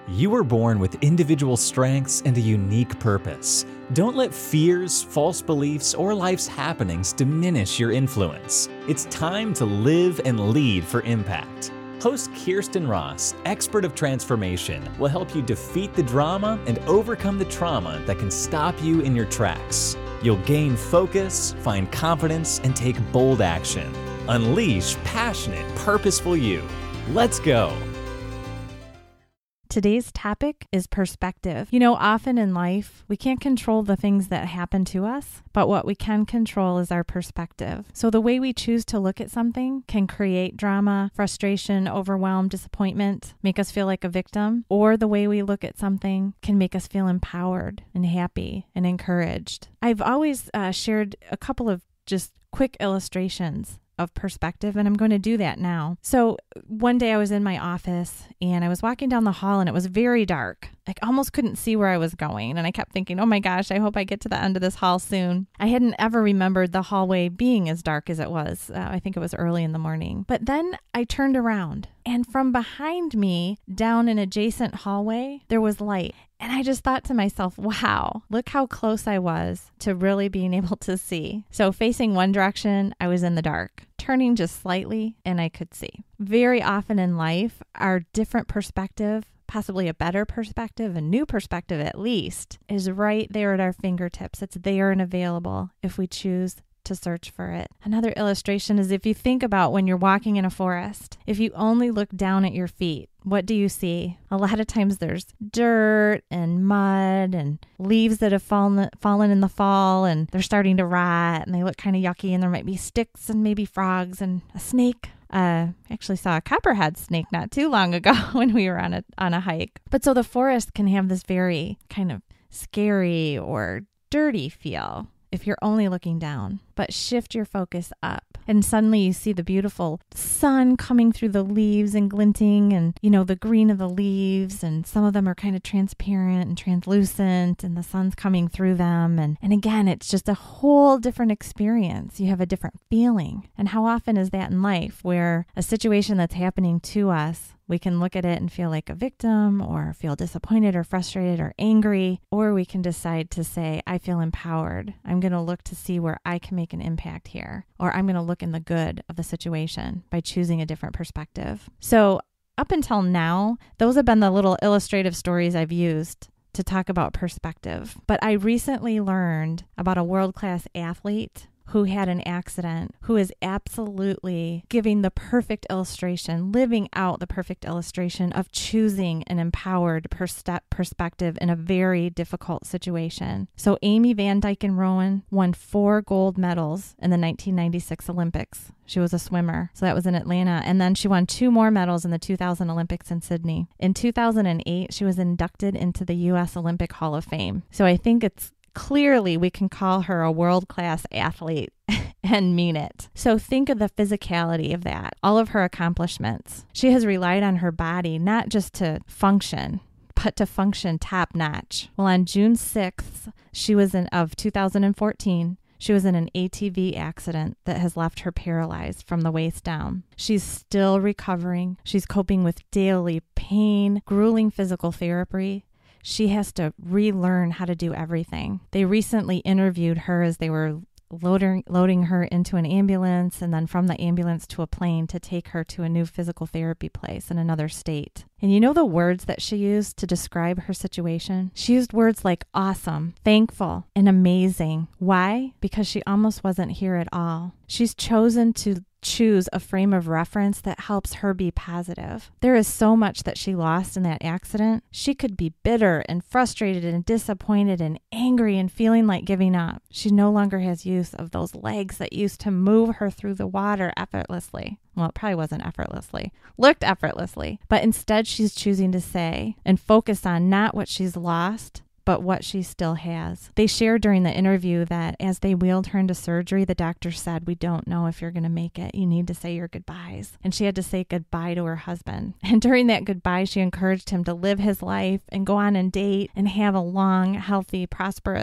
You were born with individual strengths and a unique purpose. Don't let fears, false beliefs, or life's happenings diminish your influence. It's time to live and lead for impact. Host Kirsten Ross, expert of transformation, will help you defeat the drama and overcome the trauma that can stop you in your tracks. You'll gain focus, find confidence, and take bold action. Unleash passionate, purposeful you. Let's go. Today's topic is perspective. You know, often in life, we can't control the things that happen to us, but what we can control is our perspective. So the way we choose to look at something can create drama, frustration, overwhelm, disappointment, make us feel like a victim, or the way we look at something can make us feel empowered and happy and encouraged. I've always shared a couple of just quick illustrations of perspective, and I'm going to do that now. So one day I was in my office and I was walking down the hall and it was very dark. I almost couldn't see where I was going. And I kept thinking, oh my gosh, I hope I get to the end of this hall soon. I hadn't ever remembered the hallway being as dark as it was. I think it was early in the morning. But then I turned around and from behind me down an adjacent hallway, there was light. And I just thought to myself, wow, look how close I was to really being able to see. So facing one direction, I was in the dark. Turning just slightly and I could see. Very often in life, our different perspective, possibly a better perspective, a new perspective at least, is right there at our fingertips. It's there and available if we choose to search for it. Another illustration is if you think about when you're walking in a forest, if you only look down at your feet, what do you see? A lot of times there's dirt and mud and leaves that have fallen in the fall and they're starting to rot and they look kind of yucky and there might be sticks and maybe frogs and a snake. I actually saw a copperhead snake not too long ago when we were on a hike. But so the forest can have this very kind of scary or dirty feel if you're only looking down, but shift your focus up. And suddenly you see the beautiful sun coming through the leaves and glinting and, you know, the green of the leaves. And some of them are kind of transparent and translucent and the sun's coming through them. And again, it's just a whole different experience. You have a different feeling. And how often is that in life where a situation that's happening to us, we can look at it and feel like a victim or feel disappointed or frustrated or angry, or we can decide to say, I feel empowered. I'm going to look to see where I can make an impact here, or I'm going to look in the good of the situation by choosing a different perspective. So up until now, those have been the little illustrative stories I've used to talk about perspective. But I recently learned about a world-class athlete who had an accident, who is absolutely giving the perfect illustration, living out the perfect illustration of choosing an empowered perspective in a very difficult situation. So Amy Van Dyken-Rowan won 4 gold medals in the 1996 Olympics. She was a swimmer. So that was in Atlanta. And then she won 2 more medals in the 2000 Olympics in Sydney. In 2008, she was inducted into the U.S. Olympic Hall of Fame. So I think it's clearly, we can call her a world-class athlete and mean it. So think of the physicality of that, all of her accomplishments. She has relied on her body not just to function, but to function top-notch. Well, on June 6th, of 2014, she was in an ATV accident that has left her paralyzed from the waist down. She's still recovering. She's coping with daily pain, grueling physical therapy. She has to relearn how to do everything. They recently interviewed her as they were loading her into an ambulance and then from the ambulance to a plane to take her to a new physical therapy place in another state. And you know the words that she used to describe her situation? She used words like awesome, thankful, and amazing. Why? Because she almost wasn't here at all. She's chosen to choose a frame of reference that helps her be positive. There is so much that she lost in that accident. She could be bitter and frustrated and disappointed and angry and feeling like giving up. She no longer has use of those legs that used to move her through the water effortlessly. Well, it probably wasn't effortlessly, looked effortlessly, but instead she's choosing to say and focus on not what she's lost, but what she still has. They shared during the interview that as they wheeled her into surgery, the doctor said, we don't know if you're going to make it. You need to say your goodbyes. And she had to say goodbye to her husband. And during that goodbye, she encouraged him to live his life and go on and date and have a long, healthy, prosperous,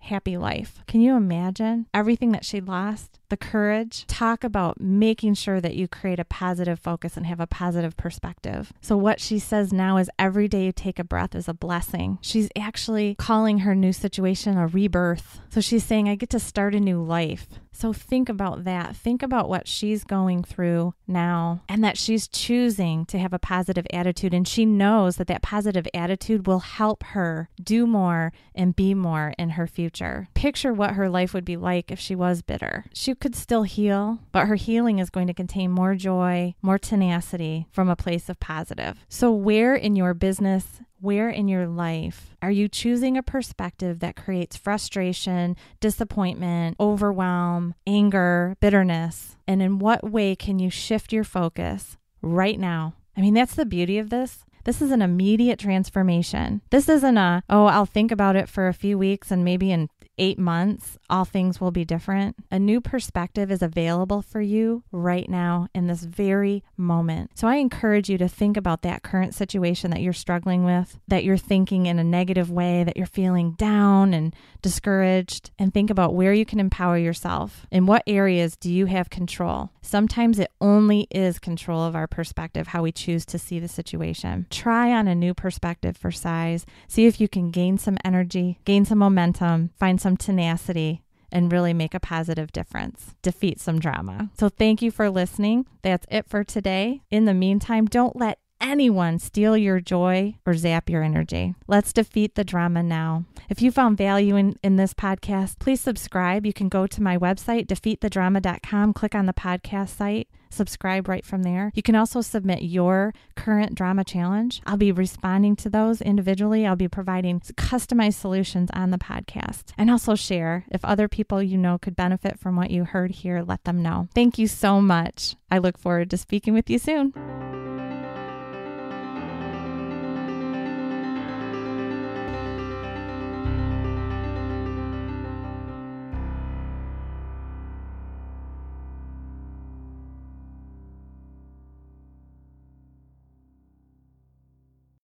happy life. Can you imagine everything that she lost? The courage. Talk about making sure that you create a positive focus and have a positive perspective. So what she says now is every day you take a breath is a blessing. She's actually calling her new situation a rebirth. So she's saying, I get to start a new life. So think about that. Think about what she's going through now and that she's choosing to have a positive attitude. And she knows that that positive attitude will help her do more and be more in her future. Picture what her life would be like if she was bitter. She could still heal, but her healing is going to contain more joy, more tenacity from a place of positive. So where in your business, where in your life are you choosing a perspective that creates frustration, disappointment, overwhelm, anger, bitterness? And in what way can you shift your focus right now? I mean, that's the beauty of this. This is an immediate transformation. This isn't I'll think about it for a few weeks and maybe in 8 months, all things will be different. A new perspective is available for you right now in this very moment. So I encourage you to think about that current situation that you're struggling with, that you're thinking in a negative way, that you're feeling down and discouraged, and think about where you can empower yourself. In what areas do you have control? Sometimes it only is control of our perspective, how we choose to see the situation. Try on a new perspective for size. See if you can gain some energy, gain some momentum, find some tenacity, and really make a positive difference. Defeat some drama. So thank you for listening. That's it for today. In the meantime, don't let anyone steal your joy or zap your energy. Let's defeat the drama now. If you found value in this podcast, please subscribe. You can go to my website, defeatthedrama.com, click on the podcast site, subscribe right from there. You can also submit your current drama challenge. I'll be responding to those individually. I'll be providing customized solutions on the podcast. And also share. If other people you know could benefit from what you heard here, let them know. Thank you so much. I look forward to speaking with you soon.